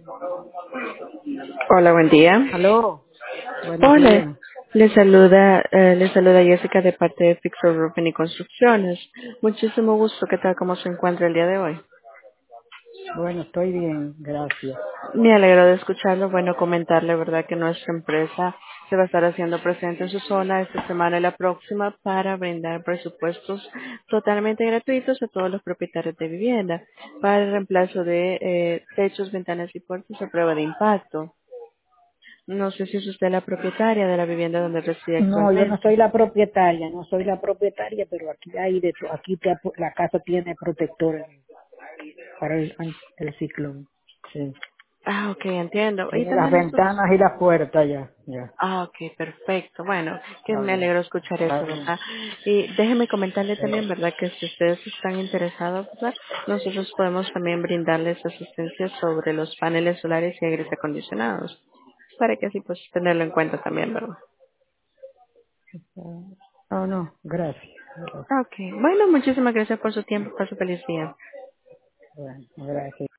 Hola, buen día. Aló, buenos Hola, días. le saluda Jessica de parte de Fixer Roofing y Construcciones. Muchísimo gusto. ¿Qué tal? ¿Cómo se encuentra el día de hoy? Bueno, estoy bien, gracias. Me alegro de escucharlo. Bueno, comentarle, verdad, que nuestra empresa se va a estar haciendo presente en su zona esta semana y la próxima para brindar presupuestos totalmente gratuitos a todos los propietarios de vivienda para el reemplazo de techos, ventanas y puertas a prueba de impacto. No sé si es usted la propietaria de la vivienda donde reside No, yo no actualmente. soy la propietaria, no soy la propietaria, pero aquí hay de todo. Aquí la casa tiene protectores para el ciclón. Sí. Ah, ok, entiendo. Y Tiene las también ventanas y las puertas ya, ya. Ah, ok, perfecto. Bueno, que Está me bien, alegro escuchar está eso, bien. ¿verdad? Y déjeme comentarle Sí. también, ¿verdad? Que si ustedes están interesados, ¿verdad? Nosotros podemos también brindarles asistencia sobre los paneles solares y aires acondicionados, para que así pues tenerlo en cuenta también, ¿verdad? Oh, no, gracias. Gracias. Ok, bueno, muchísimas gracias por su tiempo, por su felicidad. Bueno, gracias.